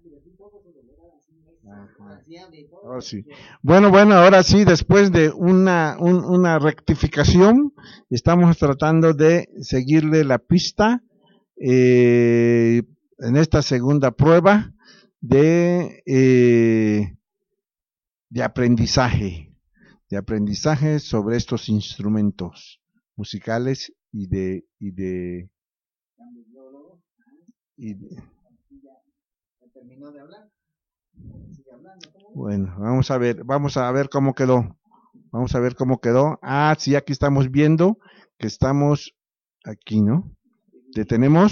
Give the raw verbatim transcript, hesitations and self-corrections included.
Ajá. Oh, sí. Bueno, bueno, ahora sí, después de una, un, una rectificación, estamos tratando de seguirle la pista eh, en esta segunda prueba de, eh, de aprendizaje, de aprendizaje sobre estos instrumentos musicales y de, y de, y de bueno, vamos a ver, vamos a ver cómo quedó. Vamos a ver cómo quedó. Ah, sí, aquí estamos viendo que estamos aquí, ¿no? Detenemos.